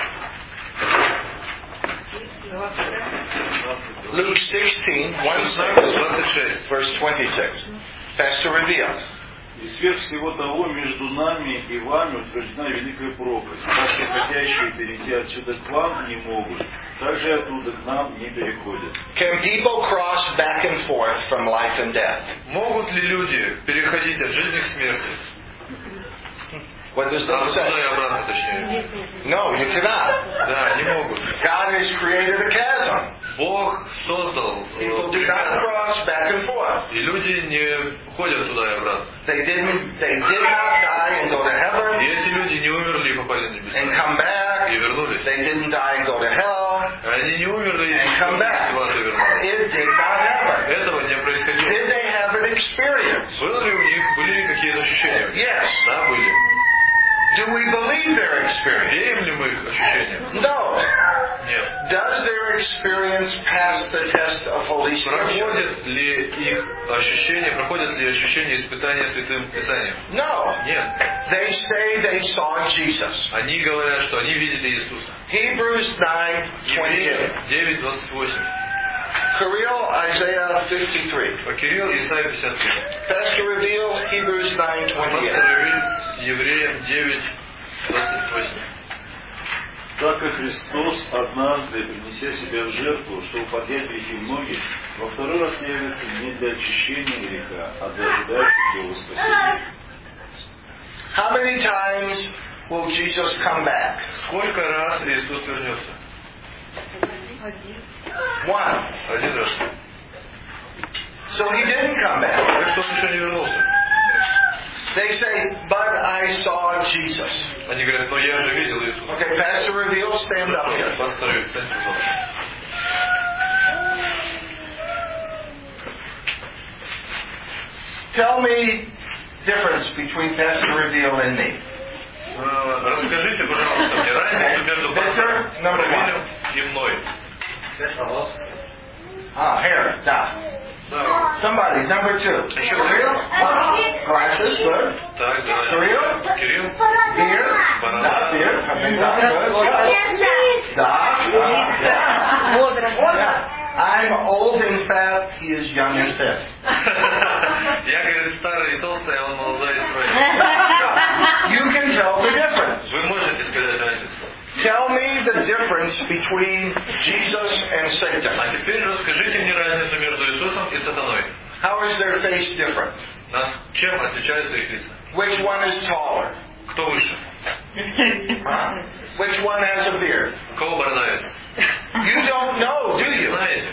A: Luke sixteen, one
B: шестнадцать двадцать шесть.
A: verse twenty-six. Pastor revealed.
D: И сверх всего того между нами и вами утверждена великая пропасть. Так что хотящие перейти отсюда к вам не могут, также оттуда к нам не переходят.
A: Can people cross back and forth from life and death?
B: Могут ли люди переходить от жизни к смерти?
A: What does
B: А
A: that
B: туда и
A: say?
B: обратно, точнее.
A: No, you cannot.
B: Да, не могут.
A: God has created a chasm.
B: Бог создал
A: People do not cross back and forth.
B: и люди не ходят туда и обратно.
A: They didn't. They did not die and go to
B: И
A: heaven
B: эти люди не умерли и попали на небеса.
A: and come back.
B: И вернулись.
A: They didn't die and go to hell
B: Они не умерли и
A: and come back.
B: в ад и вернулись.
A: It did not happen.
B: Этого не происходило.
A: Did they have an experience?
B: Было ли у них, были ли какие-то ощущения?
A: Yes.
B: Да, были.
A: Do we believe their experience?
B: Верим ли мы их ощущениям?
A: No.
B: Нет.
A: Does their experience pass the test of Holy Scripture?
B: Проходят ли их ощущения, проходят ли ощущения испытания Святым Писанием?
A: No.
B: Нет.
A: They say they saw Jesus.
B: Они говорят, что они видели Иисуса.
A: Hebrews nine twenty-two.
B: девять двадцать восемь.
A: Kirill, Isaiah fifty-three.
B: А Кирилл, Исайя пятьдесят три.
A: Pastor Reveal, Hebrews nine twenty-eight.
B: Пастор Евреям девять двадцать восемь.
D: Так как Христос однажды, принеся себя в жертву, чтобы поднять грехи многих, во второй раз явится не для очищения греха, а для ожидающих его спасения.
A: How many times will Jesus come back?
B: Сколько раз Иисус вернется?
A: One.
B: Один раз.
A: So he didn't come back.
B: Так что он еще не вернулся.
A: They say, but I saw Jesus.
B: Они говорят, но я же видел Иисуса.
A: Okay, Pastor Reveal, stand up here.
B: Пастор, встаньте, пожалуйста.
A: Tell me difference between Pastor Reveal and me.
B: Расскажите, пожалуйста, мне разницу между пастором Равилем и мной.
A: Ah, hair, да. Somebody, number two. Kirill? Glasses, good.
B: Так, да.
A: Kirill?
B: Кирилл.
A: Beard? Not beard. I think that's good. Да. Yeah. I'm old and fat. He is young and fit.
B: Я, говорит, старый и толстый, а он молодой и стройный.
A: You can tell the difference.
B: Вы можете сказать разницу.
A: Tell me the difference between Jesus and Satan.
B: А теперь расскажите мне разницу между Иисусом и сатаной.
A: How is their face different?
B: Нас чем отличаются их лица?
A: Which one is taller?
B: Кто выше?
A: Huh? Which one has a beard?
B: У кого борода есть?
A: You don't know, do
B: Вы не
A: you?
B: знаете.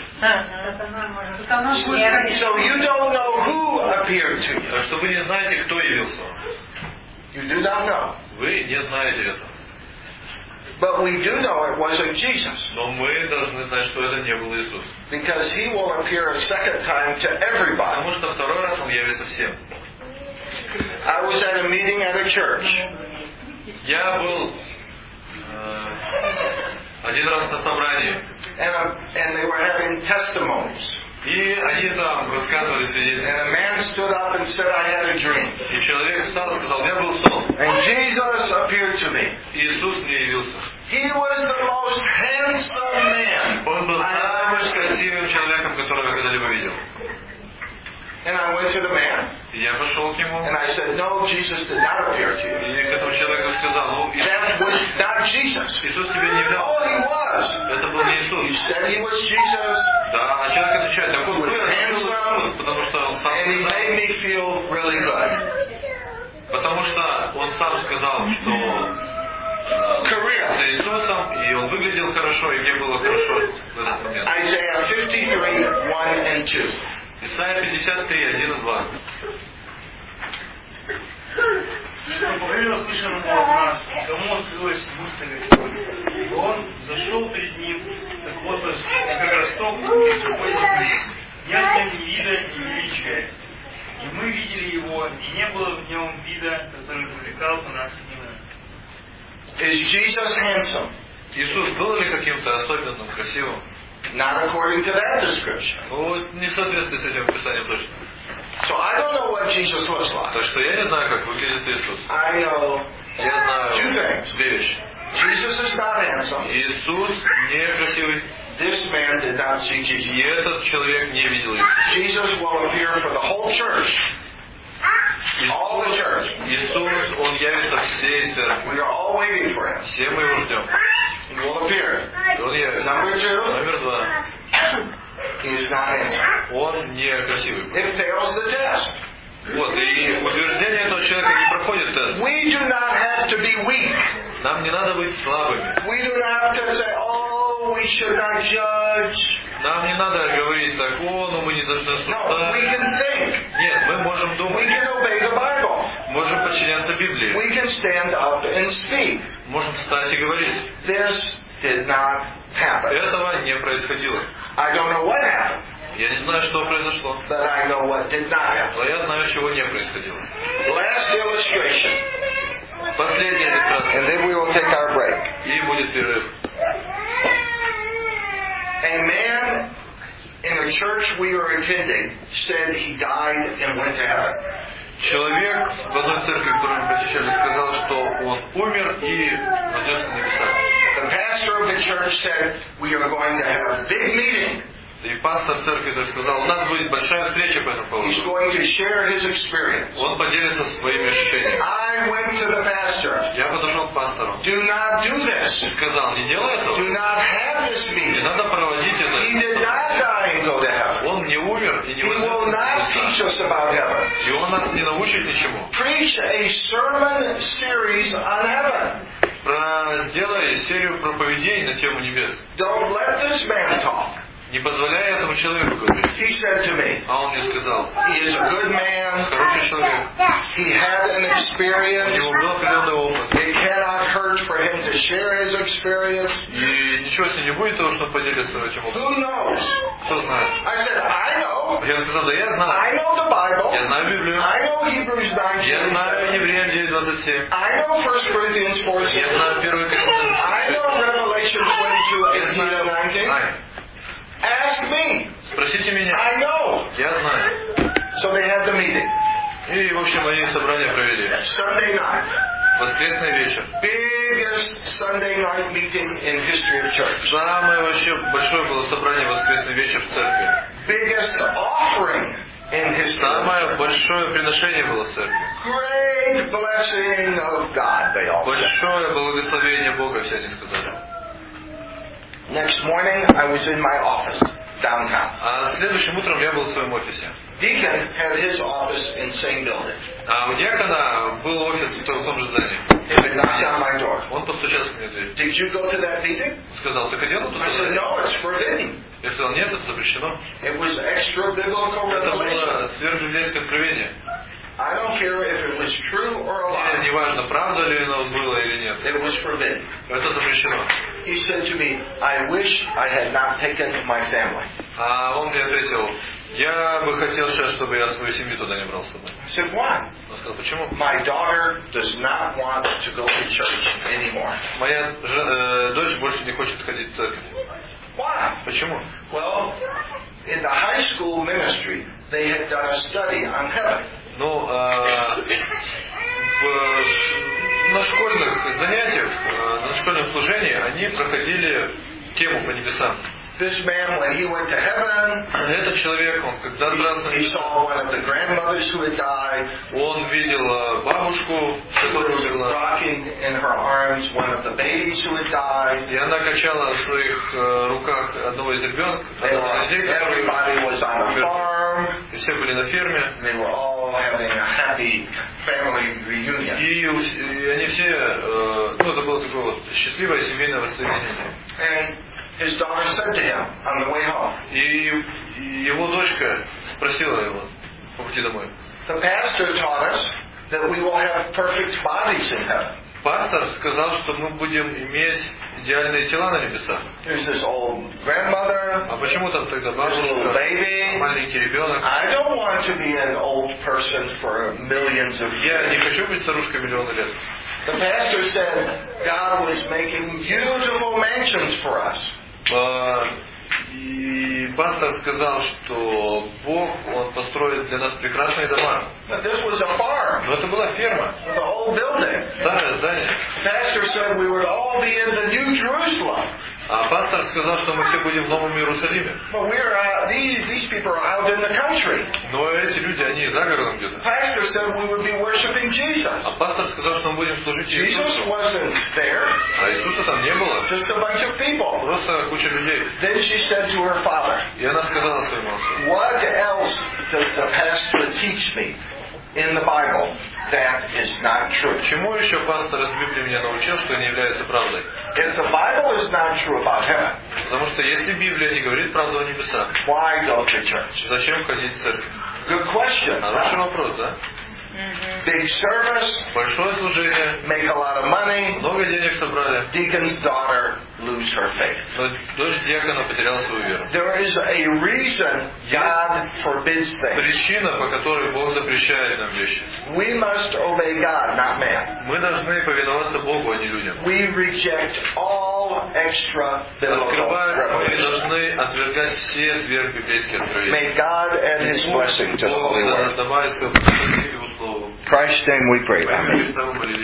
A: So you don't know who appeared to you.
B: Так что вы не знаете, кто явился.
A: You do not know.
B: Вы не знаете этого.
A: But we do know it wasn't Jesus.
B: Но мы должны знать, что это не был Иисус.
A: Because he will appear a second time to everybody.
B: Потому что второй раз он явится всем.
A: I was at a meeting at a church.
B: Я был э, один раз на собрании.
A: And, a, and they were having testimonies.
B: И они там рассказывали
A: And
B: свидетельства.
A: a man stood up and said, I had a dream.
B: И человек встал и сказал, у меня был сон.
A: And Jesus appeared to me.
B: Иисус мне явился.
A: He was the most handsome man
B: Он был
A: I
B: самым
A: ever seen.
B: красивым человеком, которого я когда-либо видел.
A: And I went to the man.
B: И я пошел к нему.
A: And I said, no, Jesus did not appear to you.
B: И к этому человеку сказал, ну,
A: That was not Jesus.
B: Иисус тебе не являлся.
A: Oh, he was.
B: Это был не
A: You
B: Иисус.
A: said he was Jesus.
B: Да, а человек отвечает, так он
A: He
B: был
A: was handsome.
B: Иисус, потому что он сам
A: And he
B: сказал,
A: made me feel really good.
B: потому что он сам сказал, что
A: Korea.
B: с Иисусом, и он выглядел хорошо, и мне было хорошо в этот момент.
A: Isaiah fifty-three, one and two.
B: Исайя пятьдесят три, один и два.
F: По говорю слышанному от нас, кому открылось густо Господь. И он зашел перед ним, как отрасль, как росток из другой земли. Нет в нем ни вида, ни величия. И мы видели его, и не было в нем вида, который привлекал бы нас к нему.
A: Is Jesus handsome?
B: Иисус был ли каким-то особенным, красивым?
A: Not according to that description.
B: Ну, не соответствует с этим описанием точно.
A: So I don't know what Jesus looks like.
B: Так что я не знаю, как выглядит Иисус.
A: I know
B: Я
A: two
B: знаю
A: things.
B: две вещи.
A: Jesus is not handsome.
B: Иисус не красивый,
A: This man did not see
B: и
A: Jesus.
B: этот человек не видел Иисуса.
A: Jesus will appear for the whole church. All the church.
B: Иисус, Он явится всей церкви.
A: We are all waiting for him.
B: Все мы его ждем.
A: He will appear.
B: И Он явится.
A: Number two,
B: Номер два.
A: he is not handsome.
B: Он не красивый.
A: It fails the test.
B: Вот, и утверждение этого человека не проходит тест.
A: We do not have to be weak.
B: Нам не надо быть слабыми.
A: We do not have to say, oh, we should not judge.
B: Нам не надо говорить так, о, ну мы не должны
A: No, we
B: осуждать.
A: can think.
B: Нет, мы можем
A: We
B: думать.
A: can obey the Bible.
B: Можем подчиняться Библии.
A: We can stand up and speak.
B: Можем встать и говорить.
A: This did not happen.
B: Этого не происходило.
A: I don't know what happened,
B: Я не знаю, что произошло.
A: but I know what did not happen.
B: Но я знаю, чего не происходило.
A: Last illustration,
B: Последняя иллюстрация.
A: and then we will take our break.
B: И будет перерыв.
A: A man in the church we were attending said he died and went to heaven.
B: Человек в одной церкви, в которой мы посещали, сказал, что он умер и вознесся на небеса.
A: The pastor of the church said, we are going to have a big meeting.
B: И пастор церкви так сказал, у нас будет большая встреча по этому
A: He's
B: поводу.
A: going to share his experience.
B: Он поделится своими ощущениями.
A: I went to the pastor.
B: Я подошел к пастору
A: Do not do
B: и
A: this.
B: сказал, не делай
A: Do
B: этого.
A: not have this
B: Не
A: meeting.
B: надо проводить
A: He did
B: это.
A: not die and go to heaven.
B: Он не умер и не
A: He will
B: вознесся на
A: not teach
B: небеса.
A: us about heaven.
B: И он нас не научит ничему.
A: Preach a sermon series on heaven.
B: Про, сделай серию проповедей на тему небес.
A: Don't let this man talk.
B: Не позволяй этому человеку говорить.
A: He said to me,
B: А он мне сказал,
A: he is a good man.
B: хороший человек.
A: He had an
B: У
A: experience.
B: него был определенный опыт.
A: It cannot hurt for him to share his experience.
B: И ничего с ним не будет того, что он поделится этим опытом.
A: Who knows?
B: Кто знает?
A: I said, I know.
B: Я сказал, да я
A: I
B: знаю.
A: know the Bible.
B: Я знаю Библию.
A: I know Hebrews nine
B: Я знаю
A: twenty-seven.
B: Евреям девять двадцать семь.
A: I know First Corinthians four
B: Я
A: six.
B: знаю первый Коринфянам.
A: I know Revelation twenty-two
B: Я
A: eighteen and
B: знаю.
A: nineteen.
B: Знаю.
A: Ask me.
B: Спросите меня.
A: I know.
B: Я знаю.
A: So they had the meeting.
B: И, в общем, они собрание провели.
A: Sunday night.
B: Воскресный вечер.
A: Biggest Sunday night meeting in history of church.
B: Самое вообще большое было собрание воскресный вечер в церкви.
A: Biggest offering in history.
B: Самое большое приношение было в церкви.
A: Great blessing of God, they all said.
B: Большое благословение Бога, все они сказали.
A: Next morning, I was in my office downtown.
B: А следующим утром я был в своем офисе.
A: Deacon had his office in same building.
B: А у диакона был офис в том, в том же здании.
A: He knocked on my door.
B: Он постучался в мою дверь.
A: Did you go to that meeting?
B: Сказал, ты ходил на
A: I said,
B: туда?
A: no, it's forbidden.
B: Я сказал, нет, это запрещено.
A: It was extra biblical
B: Это
A: revelation.
B: было сверхбиблейское откровение.
A: I don't care if it was true or a
B: И
A: lie.
B: неважно, правда ли оно было или нет.
A: It was forbidden.
B: Это запрещено.
A: He said to me, I wish I had not taken my family.
B: А он мне ответил, я бы хотел сейчас, чтобы я свою семью туда не брал с собой.
A: I said, why?
B: Он сказал, почему?
A: My daughter does not want to go to church anymore.
B: Моя ж- э, дочь больше не хочет ходить в церковь.
A: Why?
B: Почему?
A: Well, in the high school ministry, they had done a study on heaven.
B: Ну, э, в, на школьных занятиях, э, на школьном служении они проходили тему по небесам.
A: This man, when he went to heaven,
B: Этот человек, он когда отправился на
A: he, he
B: небеса,
A: saw one of the grandmothers who had died,
B: он видел э, бабушку,
A: who
B: которая
A: was
B: умерла,
A: rocking in her arms one of the babies who had died.
B: и она качала в своих э, руках одного из ребенка,
A: They
B: одного
A: were,
B: из детей, который
A: everybody was on a
B: умер.
A: farm.
B: И все были на ферме.
A: They were all having a happy family reunion.
B: И, у- и они все, э, ну это было такое вот счастливое семейное воссоединение.
A: And his daughter said to him on the way home,
B: И, и его дочка спросила его по пути домой.
A: the pastor taught us that we will have perfect bodies in heaven.
B: Пастор сказал, что мы будем иметь идеальные тела на небесах.
A: There's this old grandmother,
B: А почему там тогда
A: this little
B: бабушка,
A: baby.
B: маленький ребенок?
A: I don't want to be an old person for millions of
B: Я не
A: years.
B: хочу быть старушкой миллиона лет.
A: The pastor said God was making beautiful mansions for us.
B: А, И пастор сказал, что Бог, Он построит для нас прекрасные дома.
A: But this was a farm
B: Но это была ферма,
A: with a whole building.
B: старое здание.
A: The pastor said we would all be in the New Jerusalem.
B: А пастор сказал, что мы все будем в Новом Иерусалиме.
A: But we're out, these, these people are out in the country.
B: Но эти люди, они за городом где-то.
A: The pastor said we would be worshiping
B: А
A: Jesus.
B: пастор сказал, что мы будем служить
A: Jesus
B: Иисусу.
A: wasn't there,
B: А Иисуса там не было.
A: just a bunch of people.
B: Просто куча людей.
A: Then she said to her father,
B: И она сказала своему отцу,
A: what else does the pastor teach me in the Bible that is not true?
B: чему еще пастор из Библии меня научил, что не является правдой?
A: If the Bible is not true about heaven,
B: Потому что если Библия не говорит правду о небесах,
A: why go to church?
B: зачем ходить в церковь?
A: Good question.
B: Хороший вопрос, да?
A: Big service,
B: Большое служение,
A: make a lot of money,
B: много денег собрали,
A: deacon's daughter lose her faith.
B: но дочь диакона потеряла свою веру.
A: There is a reason God forbids things.
B: Причина, по которой Бог запрещает нам вещи.
A: We must obey God, not man.
B: Мы должны повиноваться Богу, а не людям.
A: We reject all extra biblical
B: Раскрывая, мы
A: revelation.
B: должны отвергать все сверхбиблейские откровения.
A: May God add His blessing to the
B: Бог
A: Holy Word.
B: добавит к Его Слову.
A: In Christ's name we pray. Amen.
B: Христа мы молились.